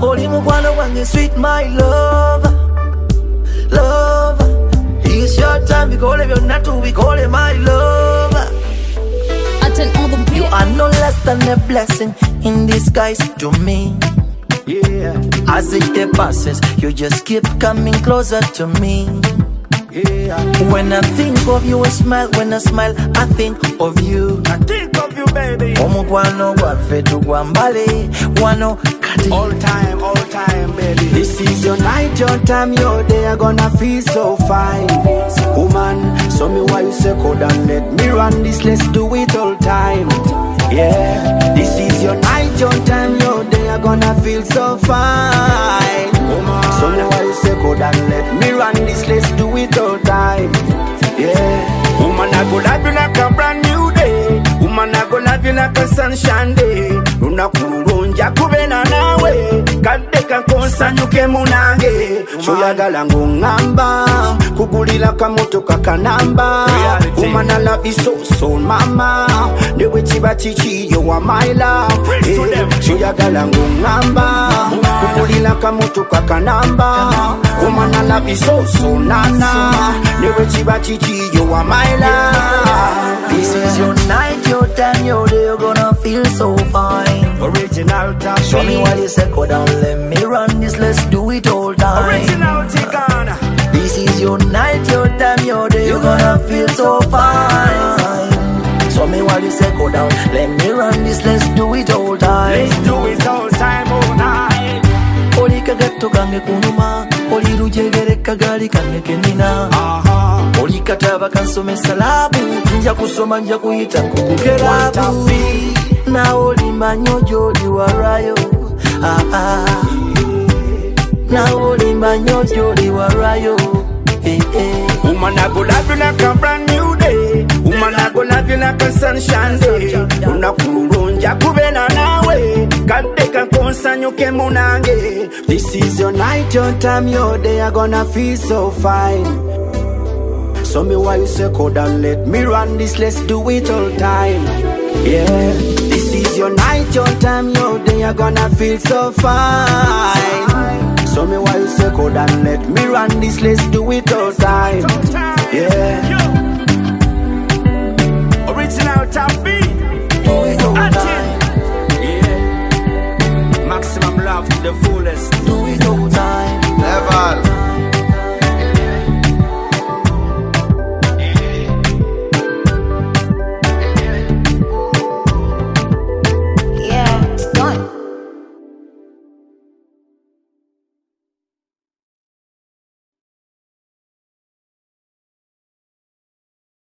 Oli mukwano wange sweet my love. Love. It's your time, we call it your not to, we call it my love. You are no less than a blessing in disguise to me. Yeah. As it passes, you just keep coming closer to me. Yeah. When I think of you, I smile. When I smile, I think of you. I think of you, baby. Omukwano gwaffe gwambale wano kati. All time, baby. This is your night, your time, your day. You're gonna feel so fine. Woman, show me why you say cold and let me run this. Let's do it all time. Yeah. This is your night, your time, your day. You're gonna feel so fine. Woman, show me why you say cold and let me run this. Let's do it all time. Yeah. Woman, I go love you like a brand new day. Woman, I go love you like a sunshine day. Luna kurunja kubena nawe. Kadeka konsanyuke munange. Shoyagala ngungamba. Kugulila kamotoka kanamba. Woman, I love you so, mama. Newe chiba chichi, you are my love. Shoyagala ngungamba. Kugulila kamotoka kanamba. Woman, I love you so, nana. Newe chiba chichi, you are my love. This is your night, your time, your day. You're gonna feel so fine. Original top. Show me what you say, go down, let me run this. Let's do it all time. Original Ticana. This is your night, your time, your day. You're gonna feel so fine. Show me what you say, go down, let me run this. Let's do it all time. Let's do it all time, all night. Oli kagatto kange kunuma, oli lujegere kagali kange kenina. Oli kataba kansomesa labu, nja kusoma nja kuyita nkukukerabu. Na oli manyo joli warayo. Na oli manyo joli warayo. Woman, I go love you like a brand new day. Woman, I go love you like a sunshine day. Una kurunja kubena nawe. Kadeka konsanyuke munange. This is your night, your time, your day. You're gonna feel so fine. Show me why you say cold and let me run this. Let's do it all time. Yeah. This is your night, your time, your day. You're gonna feel so fine. Show me why you say cold and let me run this. Let's do it all time.